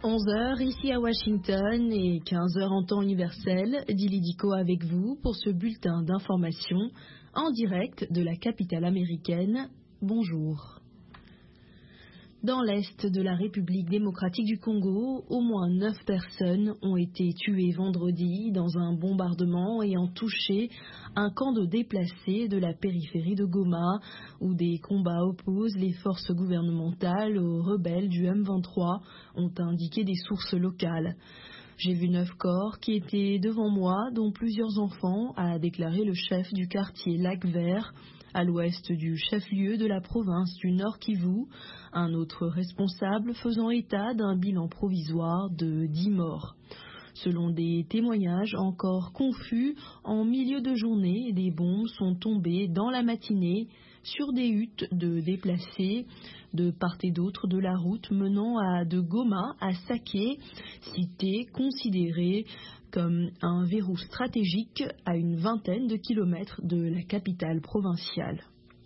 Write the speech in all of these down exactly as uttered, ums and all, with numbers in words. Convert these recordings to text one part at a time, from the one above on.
onze heures ici à Washington et quinze heures en temps universel, Dili Diko avec vous pour ce bulletin d'information en direct de la capitale américaine. Bonjour. Dans l'est de la République démocratique du Congo, au moins neuf personnes ont été tuées vendredi dans un bombardement ayant touché un camp de déplacés de la périphérie de Goma, où des combats opposent les forces gouvernementales aux rebelles du M vingt-trois, ont indiqué des sources locales. J'ai vu neuf corps qui étaient devant moi, dont plusieurs enfants, a déclaré le chef du quartier Lac-Vert, à l'ouest du chef-lieu de la province du Nord Kivu, un autre responsable faisant état d'un bilan provisoire de dix morts. Selon des témoignages encore confus, en milieu de journée, des bombes sont tombées dans la matinée sur des huttes de déplacés de part et d'autre de la route menant à de Goma à Saké, cité considérée comme un verrou stratégique à une vingtaine de kilomètres de la capitale provinciale.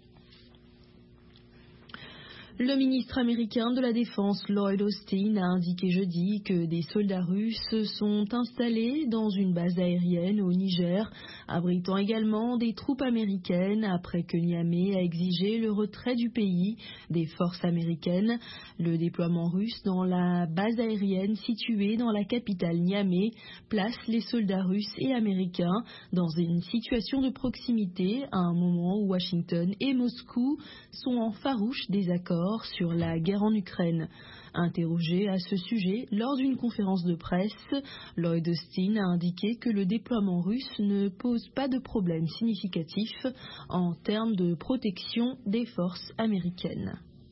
Le ministre américain de la Défense, Lloyd Austin, a indiqué jeudi que des soldats russes sont installés dans une base aérienne au Niger, abritant également des troupes américaines après que Niamey a exigé le retrait du pays des forces américaines. Le déploiement russe dans la base aérienne située dans la capitale Niamey place les soldats russes et américains dans une situation de proximité à un moment où Washington et Moscou sont en farouche désaccord sur la guerre en Ukraine. Interrogé à ce sujet lors d'une conférence de presse, Lloyd Austin a indiqué que le déploiement russe ne pose pas de problème significatif en termes de protection des forces américaines.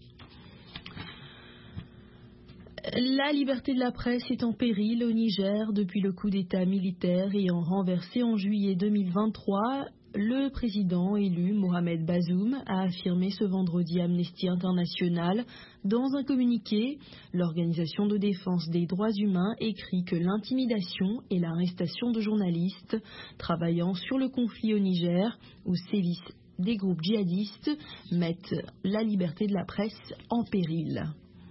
La liberté de la presse est en péril au Niger depuis le coup d'État militaire ayant renversé en juillet deux mille vingt-trois le président élu Mohamed Bazoum, a affirmé ce vendredi Amnesty International. Dans un communiqué, l'organisation de défense des droits humains écrit que l'intimidation et l'arrestation de journalistes travaillant sur le conflit au Niger, où sévissent des groupes djihadistes, mettent la liberté de la presse en péril.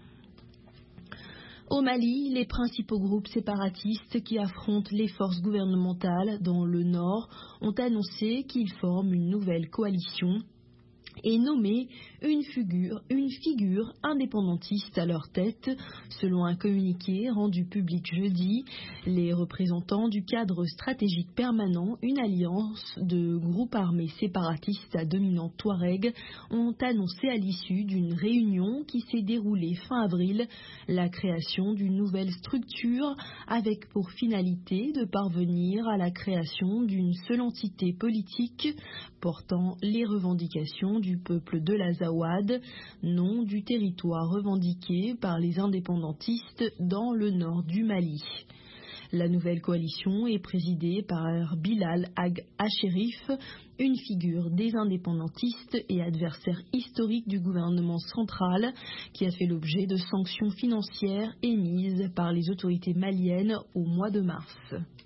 Au Mali, les principaux groupes séparatistes qui affrontent les forces gouvernementales dans le nord ont annoncé qu'ils forment une nouvelle coalition et nommé une figure, une figure indépendantiste à leur tête. Selon un communiqué rendu public jeudi, les représentants du cadre stratégique permanent, une alliance de groupes armés séparatistes à dominante touareg, ont annoncé à l'issue d'une réunion qui s'est déroulée fin avril la création d'une nouvelle structure avec pour finalité de parvenir à la création d'une seule entité politique portant les revendications du peuple de l'Azawad, nom du territoire revendiqué par les indépendantistes dans le nord du Mali. La nouvelle coalition est présidée par Bilal Ag Hachérif, une figure des indépendantistes et adversaire historique du gouvernement central, qui a fait l'objet de sanctions financières émises par les autorités maliennes au mois de mars.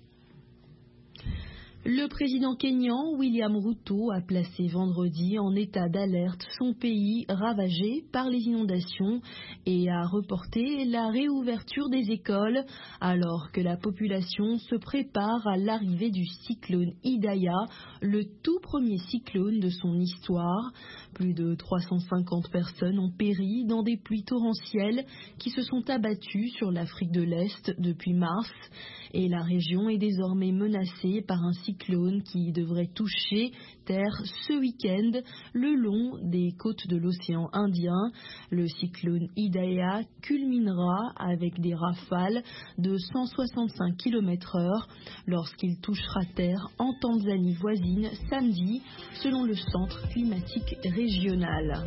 Le président kényan William Ruto a placé vendredi en état d'alerte son pays ravagé par les inondations et a reporté la réouverture des écoles alors que la population se prépare à l'arrivée du cyclone Idaya, le tout premier cyclone de son histoire. Plus de trois cent cinquante personnes ont péri dans des pluies torrentielles qui se sont abattues sur l'Afrique de l'Est depuis mars et la région est désormais menacée par un cyclone qui devrait toucher terre ce week-end le long des côtes de l'océan Indien. Le cyclone Idaya culminera avec des rafales de cent soixante-cinq kilomètres heure lorsqu'il touchera terre en Tanzanie voisine samedi, selon le Centre climatique régional.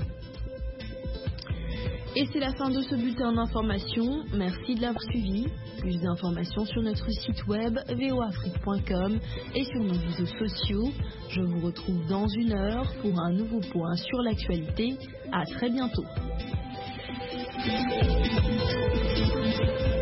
Et c'est la fin de ce bulletin d'information. Merci de l'avoir suivi. Plus d'informations sur notre site web v o afrique point com et sur nos réseaux sociaux. Je vous retrouve dans une heure pour un nouveau point sur l'actualité. À très bientôt.